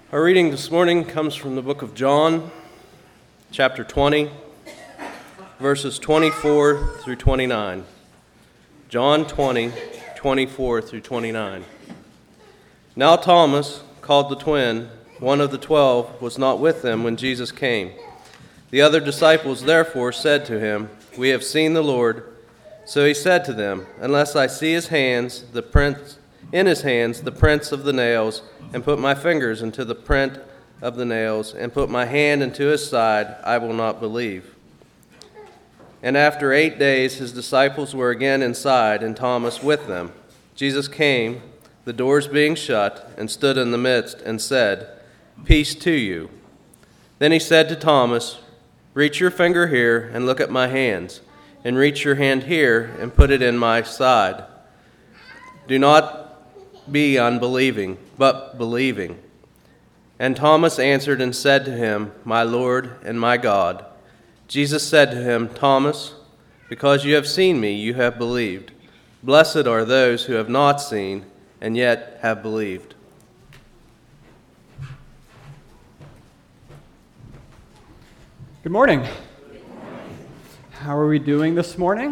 Our reading this morning comes from the book of John, chapter 20, verses 24 through 29. John 20, 24 through 29. Now Thomas, called the twin, one of the 12, was not with them when Jesus came. The other disciples therefore said to him, "We have seen the Lord." So he said to them, "Unless I see his hands, the prints of the nails, and put my fingers into the print of the nails, and put my hand into his side, I will not believe." And after 8 days his disciples were again inside, and Thomas with them. Jesus came, the doors being shut, and stood in the midst, and said, "Peace to you." Then he said to Thomas, "Reach your finger here, and look at my hands, and reach your hand here, and put it in my side. Do not be unbelieving, but believing." And Thomas answered and said to him, "My Lord and my God." Jesus said to him, "Thomas, because you have seen me, you have believed. Blessed are those who have not seen and yet have believed." Good morning. How are we doing this morning?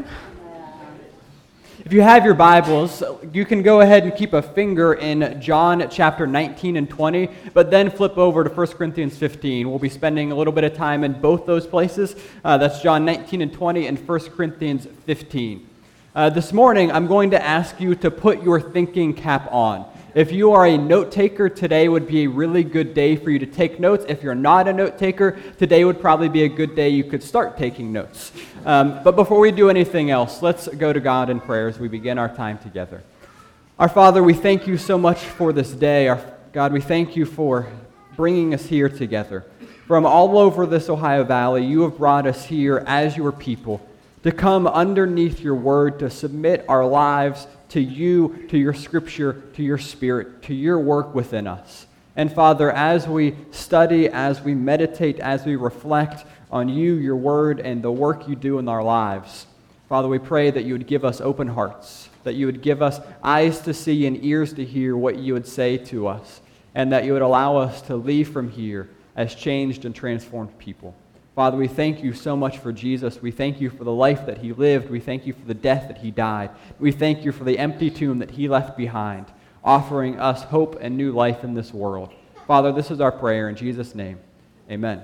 If you have your Bibles, you can go ahead and keep a finger in John chapter 19 and 20, but then flip over to 1 Corinthians 15. We'll be spending a little bit of time in both those places. That's John 19 and 20 and 1 Corinthians 15. This morning, I'm going to ask you to put your thinking cap on. If you are a note taker, today would be a really good day for you to take notes. If you're not a note taker, today would probably be a good day you could start taking notes. But before we do anything else, let's go to God in prayer as we begin our time together. Our Father, we thank you so much for this day. God, we thank you for bringing us here together. From all over this Ohio Valley, you have brought us here as your people to come underneath your word, to submit our lives to you, to your scripture, to your spirit, to your work within us. And Father, as we study, as we meditate, as we reflect on you, your word, and the work you do in our lives, Father, we pray that you would give us open hearts, that you would give us eyes to see and ears to hear what you would say to us, and that you would allow us to leave from here as changed and transformed people. Father, we thank you so much for Jesus. We thank you for the life that he lived. We thank you for the death that he died. We thank you for the empty tomb that he left behind, offering us hope and new life in this world. Father, this is our prayer in Jesus' name. Amen.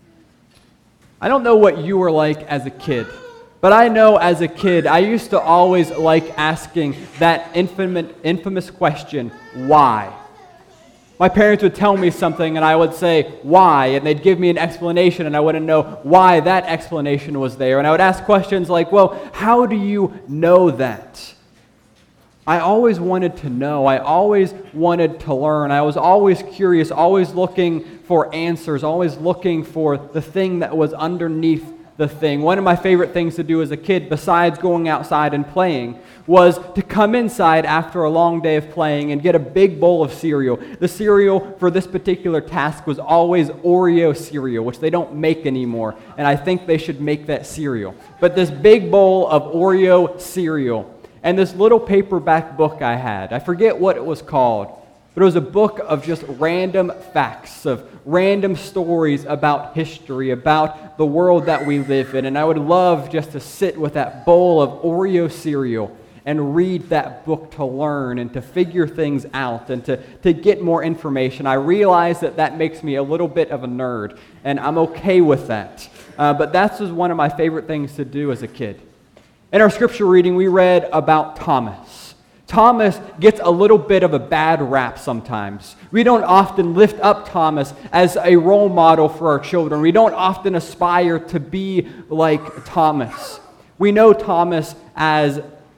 I don't know what you were like as a kid, but I know as a kid, I used to always like asking that infamous question, why? My parents would tell me something and I would say, why? And they'd give me an explanation and I wouldn't know why that explanation was there. And I would ask questions like, well, how do you know that? I always wanted to know. I always wanted to learn. I was always curious, always looking for answers, always looking for the thing that was underneath the thing. One of my favorite things to do as a kid, besides going outside and playing, was to come inside after a long day of playing and get a big bowl of cereal. The cereal for this particular task was always Oreo cereal, which they don't make anymore, and I think they should make that cereal. But this big bowl of Oreo cereal, and this little paperback book I had, I forget what it was called, but it was a book of just random facts, of random stories about history, about the world that we live in. And I would love just to sit with that bowl of Oreo cereal and read that book to learn and to figure things out and to get more information. I realize that makes me a little bit of a nerd, and I'm okay with that. But that's just one of my favorite things to do as a kid. In our scripture reading, we read about Thomas. Thomas gets a little bit of a bad rap sometimes. We don't often lift up Thomas as a role model for our children. We don't often aspire to be like Thomas. We know Thomas as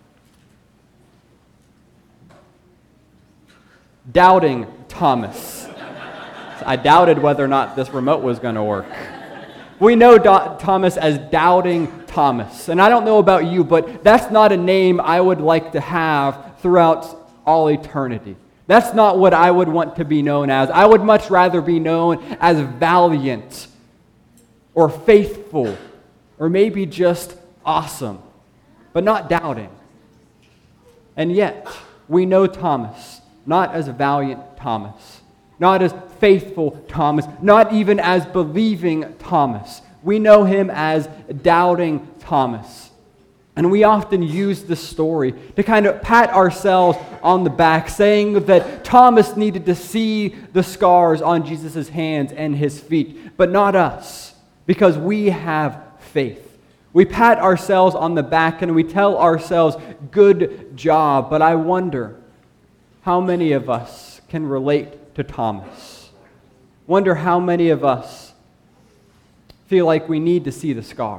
doubting Thomas. I doubted whether or not this remote was going to work. We know Thomas as doubting Thomas. And I don't know about you, but that's not a name I would like to have throughout all eternity. That's not what I would want to be known as. I would much rather be known as valiant or faithful or maybe just awesome, but not doubting. And yet, we know Thomas not as valiant Thomas, not as faithful Thomas, not even as believing Thomas. We know him as doubting Thomas. And we often use this story to kind of pat ourselves on the back, saying that Thomas needed to see the scars on Jesus' hands and his feet, but not us, because we have faith. We pat ourselves on the back and we tell ourselves, good job, but I wonder how many of us can relate to Thomas. Wonder how many of us feel like we need to see the scars.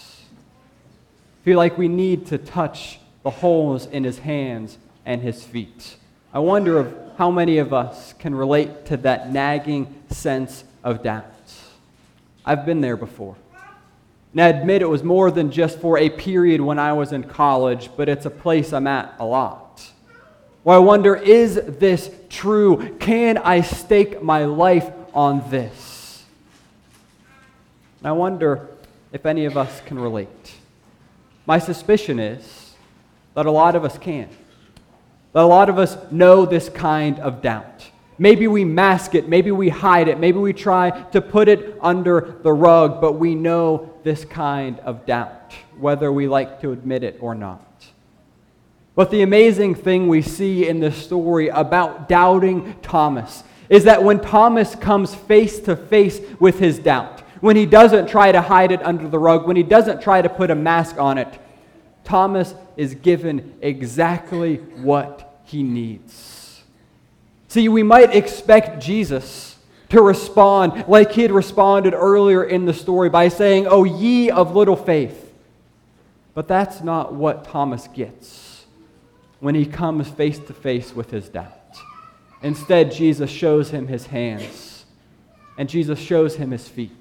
Feel like we need to touch the holes in his hands and his feet. I wonder of how many of us can relate to that nagging sense of doubt. I've been there before. And I admit it was more than just for a period when I was in college, but it's a place I'm at a lot. Where I wonder, is this true? Can I stake my life on this? And I wonder if any of us can relate. My suspicion is that a lot of us can. That a lot of us know this kind of doubt. Maybe we mask it, maybe we hide it, maybe we try to put it under the rug, but we know this kind of doubt, whether we like to admit it or not. But the amazing thing we see in this story about doubting Thomas is that when Thomas comes face to face with his doubt, when he doesn't try to hide it under the rug, when he doesn't try to put a mask on it, Thomas is given exactly what he needs. See, we might expect Jesus to respond like he had responded earlier in the story by saying, "O ye of little faith." But that's not what Thomas gets when he comes face to face with his doubt. Instead, Jesus shows him his hands, and Jesus shows him his feet.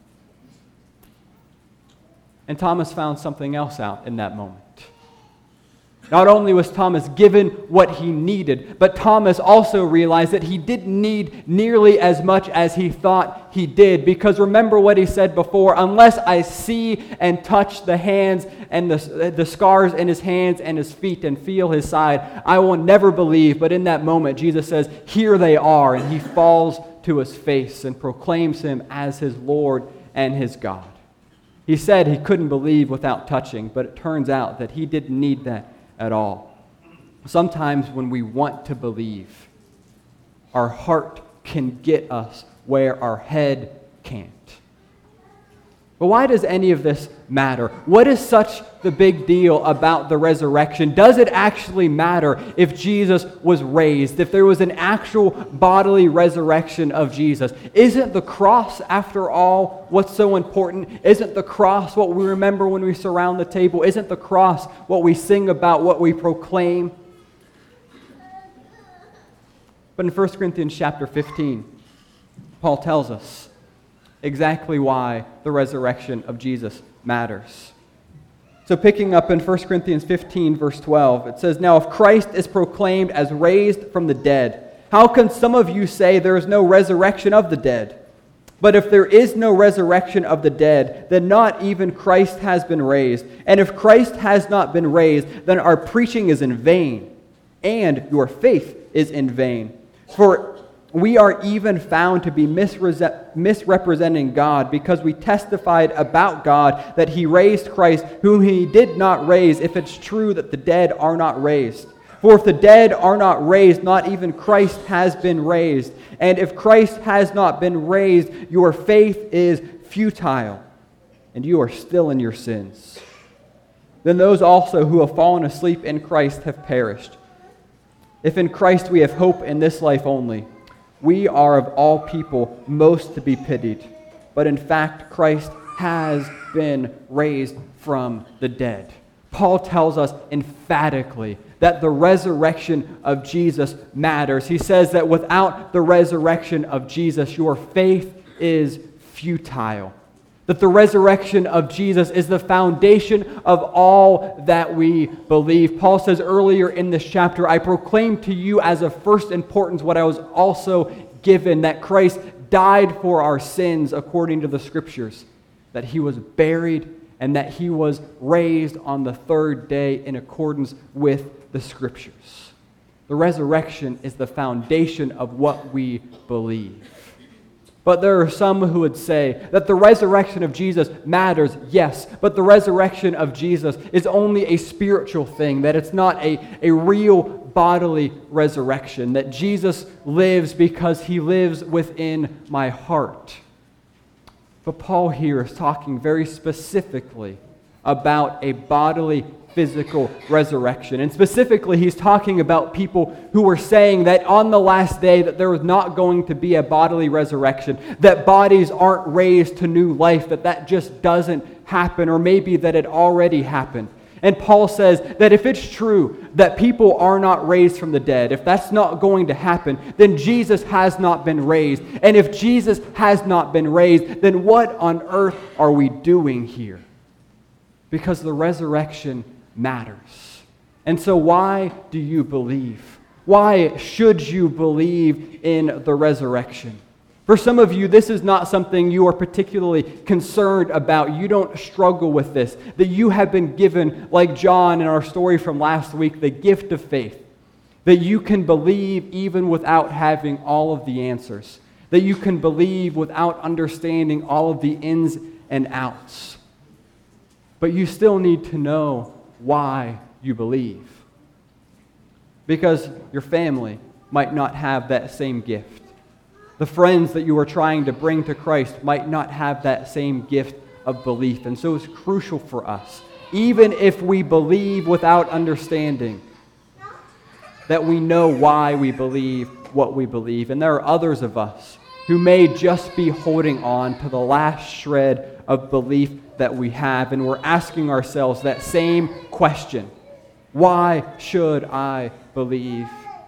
And Thomas found something else out in that moment. Not only was Thomas given what he needed, but Thomas also realized that he didn't need nearly as much as he thought he did. Because remember what he said before, unless I see and touch the hands and the scars in his hands and his feet and feel his side, I will never believe. But in that moment, Jesus says, here they are. And he falls to his face and proclaims him as his Lord and his God. He said he couldn't believe without touching, but it turns out that he didn't need that at all. Sometimes when we want to believe, our heart can get us where our head can't. But why does any of this matter? What is such the big deal about the resurrection? Does it actually matter if Jesus was raised, if there was an actual bodily resurrection of Jesus? Isn't the cross, after all, what's so important? Isn't the cross what we remember when we surround the table? Isn't the cross what we sing about, what we proclaim? But in 1 Corinthians chapter 15, Paul tells us exactly why the resurrection of Jesus matters. So picking up in 1 Corinthians 15, verse 12, it says, "Now if Christ is proclaimed as raised from the dead, how can some of you say there is no resurrection of the dead? But if there is no resurrection of the dead, then not even Christ has been raised. And if Christ has not been raised, then our preaching is in vain, and your faith is in vain. For we are even found to be misrepresenting God, because we testified about God that he raised Christ, whom he did not raise, if it's true that the dead are not raised. For if the dead are not raised, not even Christ has been raised. And if Christ has not been raised, your faith is futile, and you are still in your sins. Then those also who have fallen asleep in Christ have perished. If in Christ we have hope in this life only, we are of all people most to be pitied. But in fact, Christ has been raised from the dead." Paul tells us emphatically that the resurrection of Jesus matters. He says that without the resurrection of Jesus, your faith is futile. That the resurrection of Jesus is the foundation of all that we believe. Paul says earlier in this chapter, "I proclaim to you as of first importance what I was also given, that Christ died for our sins according to the Scriptures, that he was buried, and that he was raised on the third day in accordance with the Scriptures." The The resurrection is the foundation of what we believe. But there are some who would say that the resurrection of Jesus matters, yes, but the resurrection of Jesus is only a spiritual thing, that it's not a real bodily resurrection, that Jesus lives because he lives within my heart. But Paul here is talking very specifically about a bodily, physical resurrection. And specifically, he's talking about people who were saying that on the last day that there was not going to be a bodily resurrection, that bodies aren't raised to new life, that just doesn't happen, or maybe that it already happened. And Paul says that if it's true that people are not raised from the dead, if that's not going to happen, then Jesus has not been raised. And if Jesus has not been raised, then what on earth are we doing here? Because the resurrection matters. And so why do you believe? Why should you believe in the resurrection? For some of you, this is not something you are particularly concerned about. You don't struggle with this. That you have been given, like John in our story from last week, the gift of faith. That you can believe even without having all of the answers. That you can believe without understanding all of the ins and outs. But you still need to know why you believe. Because your family might not have that same gift. The friends that you are trying to bring to Christ might not have that same gift of belief. And so it's crucial for us, even if we believe without understanding, that we know why we believe what we believe. And there are others of us who may just be holding on to the last shred of belief that we have, and we're asking ourselves that same question. Why should I believe?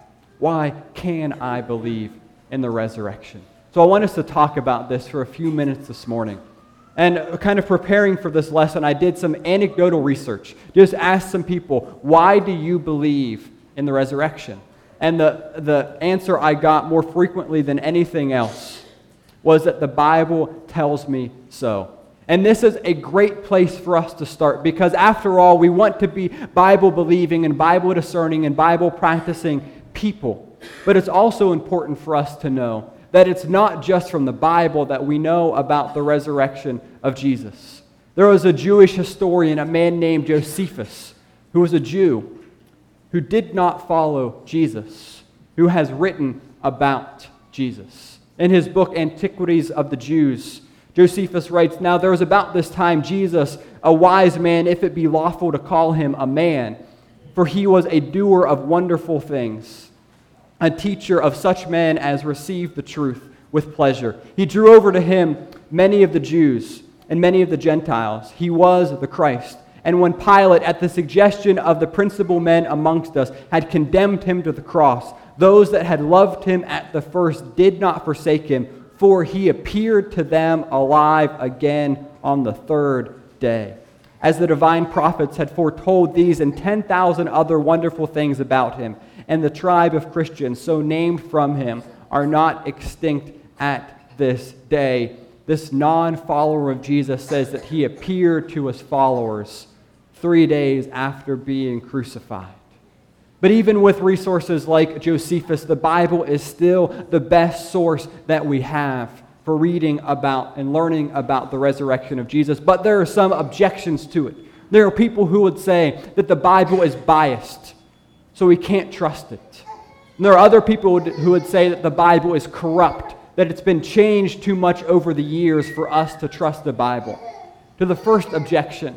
Why can I believe in the resurrection? So I want us to talk about this for a few minutes this morning. And kind of preparing for this lesson, I did some anecdotal research. Just asked some people, why do you believe in the resurrection? And the answer I got more frequently than anything else was that the Bible tells me so. And this is a great place for us to start, because after all, we want to be Bible-believing and Bible-discerning and Bible-practicing people. But it's also important for us to know that it's not just from the Bible that we know about the resurrection of Jesus. There was a Jewish historian, a man named Josephus, who was a Jew who did not follow Jesus, who has written about Jesus. In his book, Antiquities of the Jews, Josephus writes, "Now there was about this time Jesus, a wise man, if it be lawful to call him a man, for he was a doer of wonderful things, a teacher of such men as received the truth with pleasure. He drew over to him many of the Jews and many of the Gentiles. He was the Christ. And when Pilate, at the suggestion of the principal men amongst us, had condemned him to the cross, those that had loved him at the first did not forsake him, for he appeared to them alive again on the third day. As the divine prophets had foretold these and 10,000 other wonderful things about him, and the tribe of Christians, so named from him, are not extinct at this day." This non-follower of Jesus says that he appeared to his followers 3 days after being crucified. But even with resources like Josephus, the Bible is still the best source that we have for reading about and learning about the resurrection of Jesus. But there are some objections to it. There are people who would say that the Bible is biased, so we can't trust it. And there are other people who would say that the Bible is corrupt, that it's been changed too much over the years for us to trust the Bible. To the first objection,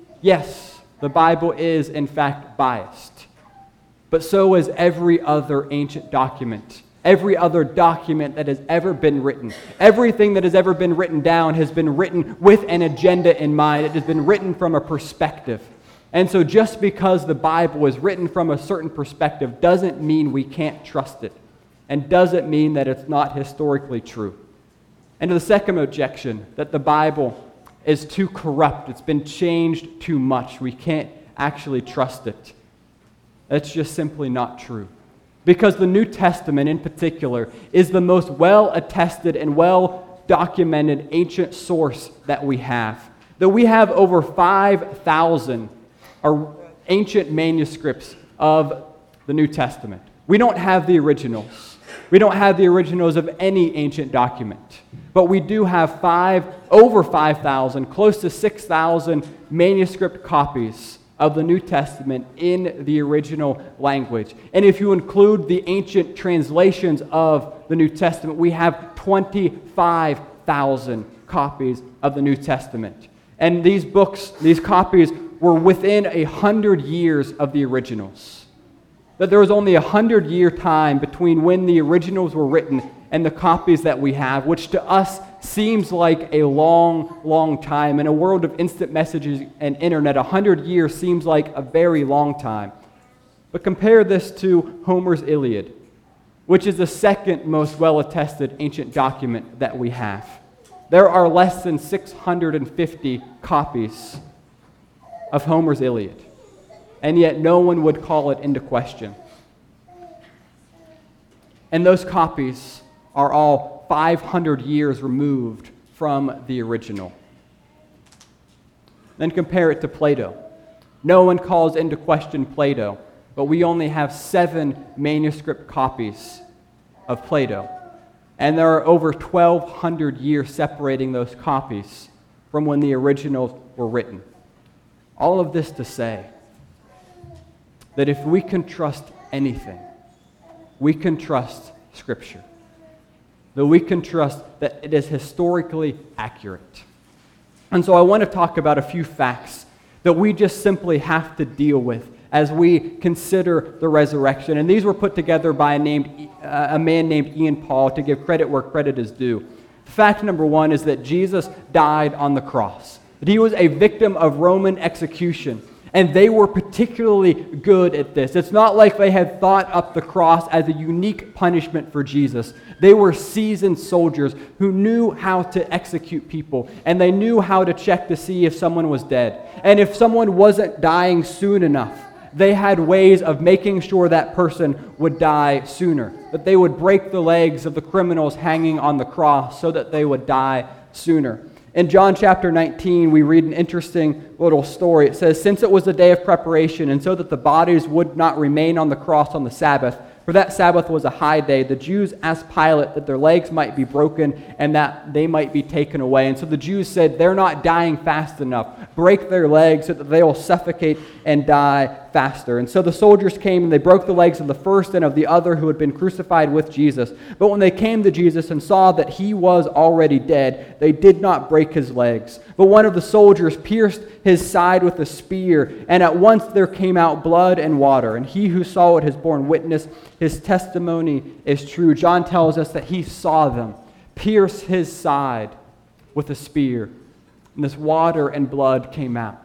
yes, the Bible is in fact biased. But so is every other ancient document. Every other document that has ever been written. Everything that has ever been written down has been written with an agenda in mind. It has been written from a perspective. And so just because the Bible is written from a certain perspective doesn't mean we can't trust it. And doesn't mean that it's not historically true. And to the second objection, that the Bible is too corrupt. It's been changed too much. We can't actually trust it. That's just simply not true. Because the New Testament in particular is the most well-attested and well-documented ancient source that we have. That we have over 5,000 ancient manuscripts of the New Testament. We don't have the originals. We don't have the originals of any ancient document. But we do have over 5,000, close to 6,000 manuscript copies of the New Testament in the original language. And if you include the ancient translations of the New Testament, we have 25,000 copies of the New Testament. And these books, these copies, were within 100 years of the originals. That there was only 100-year time between when the originals were written and the copies that we have, which to us seems like a long, long time. In a world of instant messages and internet, 100 years seems like a very long time. But compare this to Homer's Iliad, which is the second most well-attested ancient document that we have. There are less than 650 copies of Homer's Iliad, and yet no one would call it into question. And those copies are all 500 years removed from the original. Then compare it to Plato. No one calls into question Plato, but we only have 7 manuscript copies of Plato. And there are over 1,200 years separating those copies from when the originals were written. All of this to say that if we can trust anything, we can trust Scripture. That we can trust that it is historically accurate. And so I want to talk about a few facts that we just simply have to deal with as we consider the resurrection. And these were put together by a man named Ian Paul, to give credit where credit is due. Fact number 1 is that Jesus died on the cross. That he was a victim of Roman execution. And they were particularly good at this. It's not like they had thought up the cross as a unique punishment for Jesus. They were seasoned soldiers who knew how to execute people, and they knew how to check to see if someone was dead. And if someone wasn't dying soon enough, they had ways of making sure that person would die sooner. That they would break the legs of the criminals hanging on the cross so that they would die sooner. In John chapter 19, we read an interesting little story. It says, "Since it was the day of preparation, and so that the bodies would not remain on the cross on the Sabbath, for that Sabbath was a high day, the Jews asked Pilate that their legs might be broken and that they might be taken away. And so the Jews said, they're not dying fast enough. Break their legs so that they will suffocate and die faster. And so the soldiers came and they broke the legs of the first and of the other who had been crucified with Jesus. But when they came to Jesus and saw that he was already dead, they did not break his legs. But one of the soldiers pierced his side with a spear, and at once there came out blood and water. And he who saw it has borne witness. His testimony is true." John tells us that he saw them pierce his side with a spear, and this water and blood came out,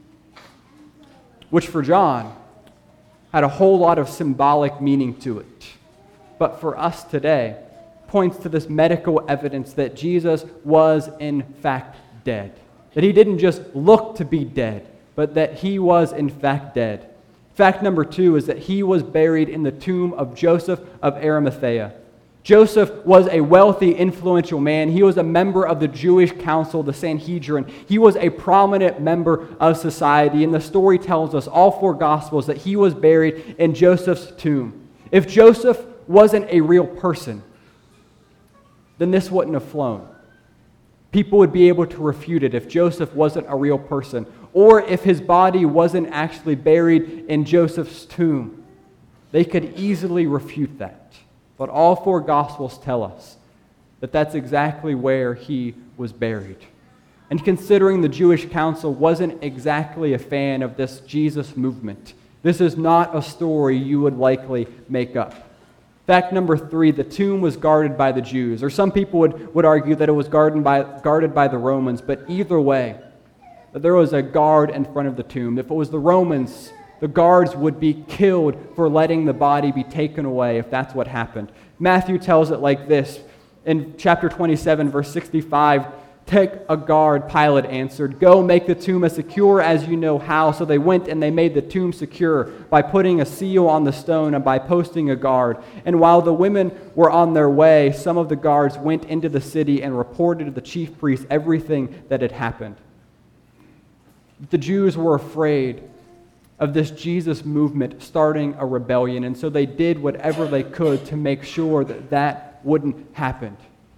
which for John had a whole lot of symbolic meaning to it. But for us today, points to this medical evidence that Jesus was in fact dead. That he didn't just look to be dead, but that he was in fact dead. Fact number 2 is that he was buried in the tomb of Joseph of Arimathea. Joseph was a wealthy, influential man. He was a member of the Jewish council, the Sanhedrin. He was a prominent member of society. And the story tells us, all 4 Gospels, that he was buried in Joseph's tomb. If Joseph wasn't a real person, then this wouldn't have flown. People would be able to refute it if Joseph wasn't a real person, or if his body wasn't actually buried in Joseph's tomb. They could easily refute that. But all 4 Gospels tell us that that's exactly where he was buried. And considering the Jewish council wasn't exactly a fan of this Jesus movement, this is not a story you would likely make up. Fact number 3, the tomb was guarded by the Jews. Or some people would argue that it was guarded by the Romans, but either way, that there was a guard in front of the tomb. If it was the Romans, the guards would be killed for letting the body be taken away if that's what happened. Matthew tells it like this. In chapter 27, verse 65, "Take a guard," Pilate answered. "Go make the tomb as secure as you know how." So they went and they made the tomb secure by putting a seal on the stone and by posting a guard. And while the women were on their way, some of the guards went into the city and reported to the chief priests everything that had happened. The Jews were afraid of this Jesus movement starting a rebellion, and so they did whatever they could to make sure that that wouldn't happen.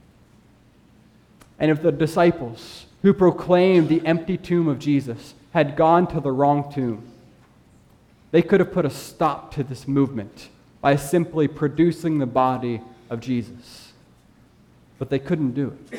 And if the disciples who proclaimed the empty tomb of Jesus had gone to the wrong tomb, they could have put a stop to this movement by simply producing the body of Jesus. But they couldn't do it.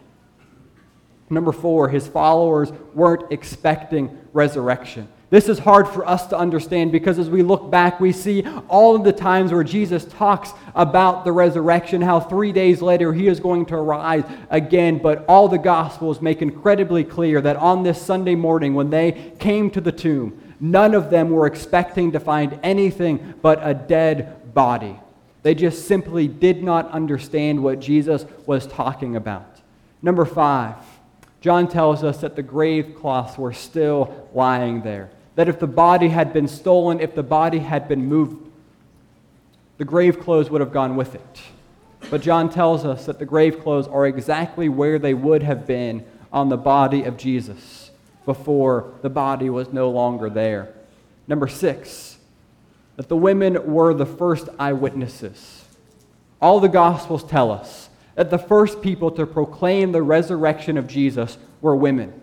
Number 4, his followers weren't expecting resurrection. This is hard for us to understand because as we look back, we see all of the times where Jesus talks about the resurrection, how 3 days later he is going to rise again. But all the Gospels make incredibly clear that on this Sunday morning when they came to the tomb, none of them were expecting to find anything but a dead body. They just simply did not understand what Jesus was talking about. Number 5, John tells us that the grave cloths were still lying there. That if the body had been stolen, if the body had been moved, the grave clothes would have gone with it. But John tells us that the grave clothes are exactly where they would have been on the body of Jesus before the body was no longer there. Number 6, that the women were the first eyewitnesses. All the Gospels tell us that the first people to proclaim the resurrection of Jesus were women.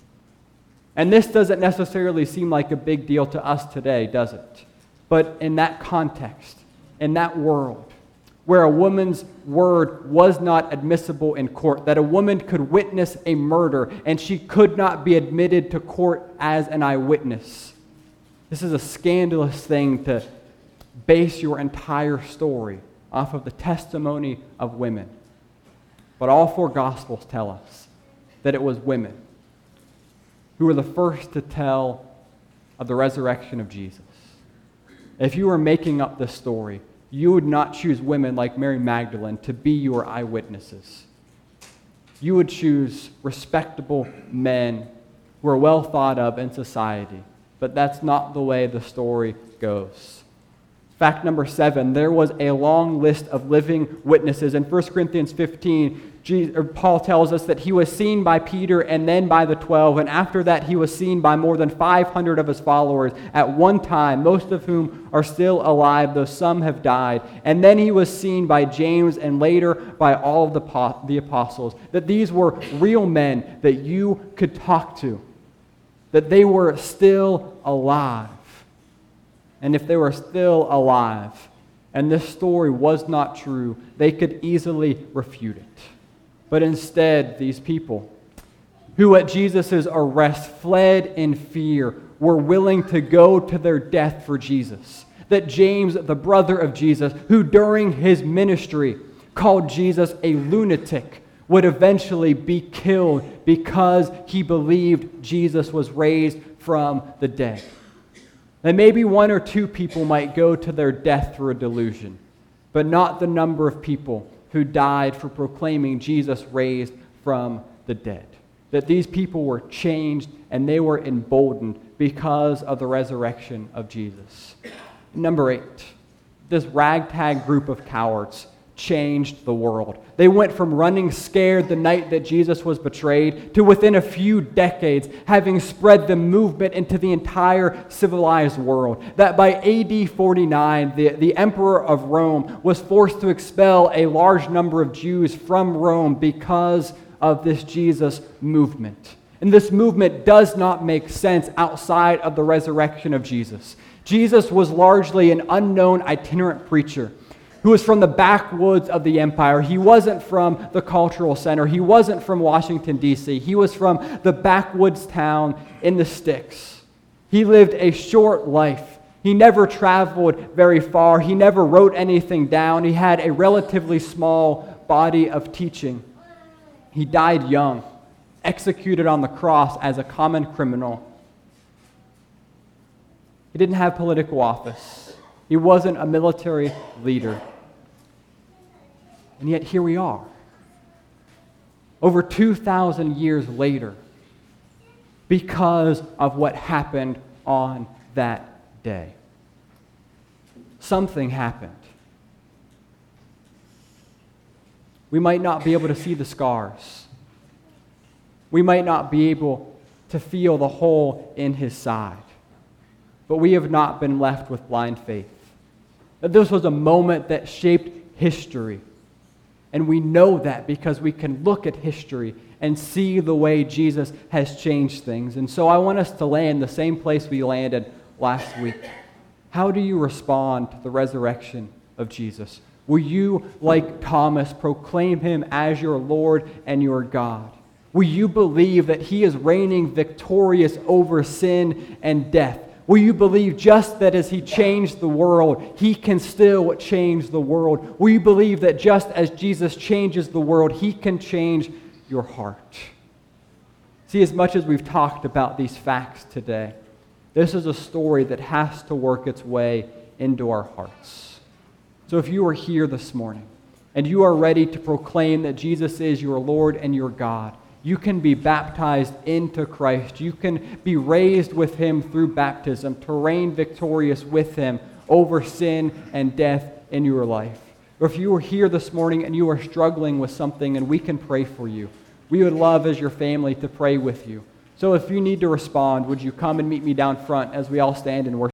And this doesn't necessarily seem like a big deal to us today, does it? But in that context, in that world, where a woman's word was not admissible in court, that a woman could witness a murder and she could not be admitted to court as an eyewitness, this is a scandalous thing to base your entire story off of the testimony of women. But all 4 Gospels tell us that it was women who were the first to tell of the resurrection of Jesus. If you were making up this story, you would not choose women like Mary Magdalene to be your eyewitnesses. You would choose respectable men who are well thought of in society. But that's not the way the story goes. Fact number 7, there was a long list of living witnesses. In 1 Corinthians 15, Paul tells us that he was seen by Peter and then by the 12, and after that he was seen by more than 500 of his followers at one time, most of whom are still alive, though some have died. And then he was seen by James and later by all of the apostles, that these were real men that you could talk to, that they were still alive. And if they were still alive, and this story was not true, they could easily refute it. But instead, these people, who at Jesus' arrest fled in fear, were willing to go to their death for Jesus. That James, the brother of Jesus, who during his ministry called Jesus a lunatic, would eventually be killed because he believed Jesus was raised from the dead. And maybe 1 or 2 people might go to their death through a delusion, but not the number of people who died for proclaiming Jesus raised from the dead. That these people were changed and they were emboldened because of the resurrection of Jesus. Number 8, this ragtag group of cowards changed the world. They went from running scared the night that Jesus was betrayed to within a few decades having spread the movement into the entire civilized world. That by AD 49, the emperor of Rome was forced to expel a large number of Jews from Rome because of this Jesus movement. And this movement does not make sense outside of the resurrection of Jesus. Jesus was largely an unknown itinerant preacher who was from the backwoods of the empire. He wasn't from the cultural center. He wasn't from Washington, D.C. He was from the backwoods town in the sticks. He lived a short life. He never traveled very far. He never wrote anything down. He had a relatively small body of teaching. He died young, executed on the cross as a common criminal. He didn't have political office. He wasn't a military leader. And yet here we are, over 2,000 years later, because of what happened on that day. Something happened. We might not be able to see the scars. We might not be able to feel the hole in his side. but we have not been left with blind faith. That this was a moment that shaped history. And we know that because we can look at history and see the way Jesus has changed things. And so I want us to land the same place we landed last week. How do you respond to the resurrection of Jesus? Will you, like Thomas, proclaim him as your Lord and your God? Will you believe that he is reigning victorious over sin and death? Will you believe just that as he changed the world, he can still change the world? Will you believe that just as Jesus changes the world, he can change your heart? See, as much as we've talked about these facts today, this is a story that has to work its way into our hearts. So if you are here this morning and you are ready to proclaim that Jesus is your Lord and your God, you can be baptized into Christ. You can be raised with him through baptism to reign victorious with him over sin and death in your life. Or if you are here this morning and you are struggling with something and we can pray for you, we would love as your family to pray with you. So if you need to respond, would you come and meet me down front as we all stand and worship?